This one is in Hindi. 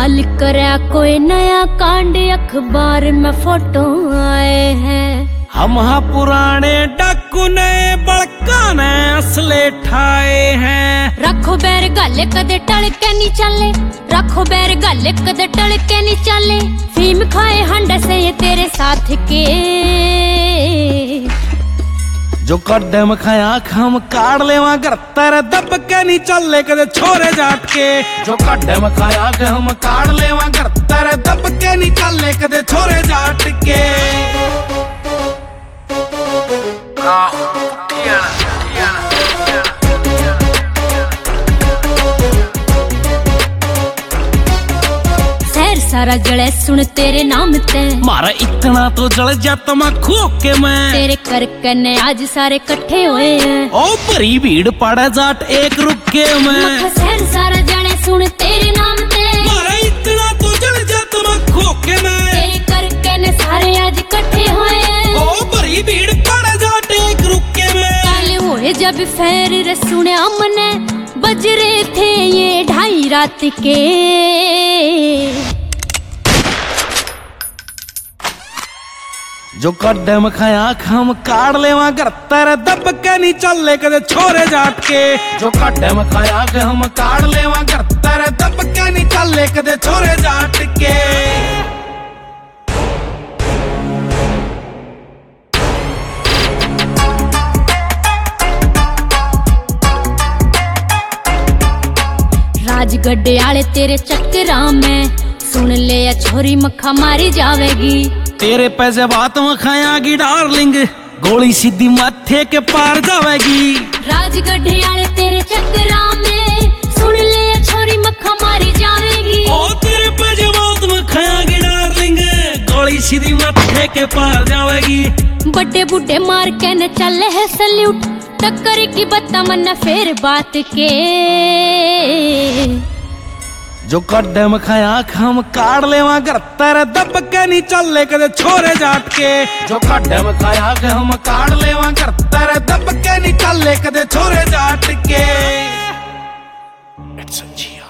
कल करया कोई नया कांड, अखबार में फोटो आए हैं। हम हाँ पुराने डाकू नए बड़का ने असले ठाए हैं। रखो बैर गल कदे टल के नहीं चले, रखो बैर गल कदे टल के नहीं चले। फीम खाए हंड से ये तेरे साथ के, जो कड्डे में खाया हम काट लेवा घर तेरे दब के नहीं चले कदे छोरे जाट के। जो कड्डे में खाया हम काट लेवा घर तेरे दब के नहीं चले कदे छोरे जाट के। शहर सारा जले सुन तेरे नाम ते, मारा इतना तो जल जाता मैं खोके मैं। तेरे करके ने आज सारे इकट्ठे हुए हैं। ओ भरी भीड़ पड़े जाट एक रुके मैं। शहर सारा जले सुन तेरे नाम ते, मारा इतना तो जल जाता मैं खोके मैं। तेरे करके ने सारे आज इकट्ठे हुए हैं। ओ भरी भीड़ पड़े जाट एक रुके मैं। काले हुए जब फैर रे सुने हमने, बज रहे थे ये 2:30 रात के। जो कड्डे में खाया हम काट लेवा घर तेरे दब के नहीं चले कदे छोरे जाट के। जो कड्डे में खाया हम काट लेवा घर तेरे दब के नहीं चले कदे छोरे जाट के। राजगड्ढे आले तेरे चक्करा में, सुन ले या छोरी मक्खा मारी जावेगी। तेरे पैसे बात में खायागी डार्लिंग, गोली सीधी माथे के पार जावेगी। राजगड्ढे आले तेरे चक्करा में, सुन ले या छोरी मक्खा मारी जावेगी। ओ तेरे पैसे बात में खायागी डार्लिंग, गोली सीधी माथे के पार जावेगी। बड़े बूढ़े मार के न चले है सल्यूट, टक्कर की बत्ता मन फेर बात के। जो कड्डे में खाया हम काट लेवा घर तेरे दब के नहीं चले कदे छोरे जाट के। जो कड्डे में खाया हम काट लेवा घर तेरे दब के नहीं चले कदे छोरे जाट के।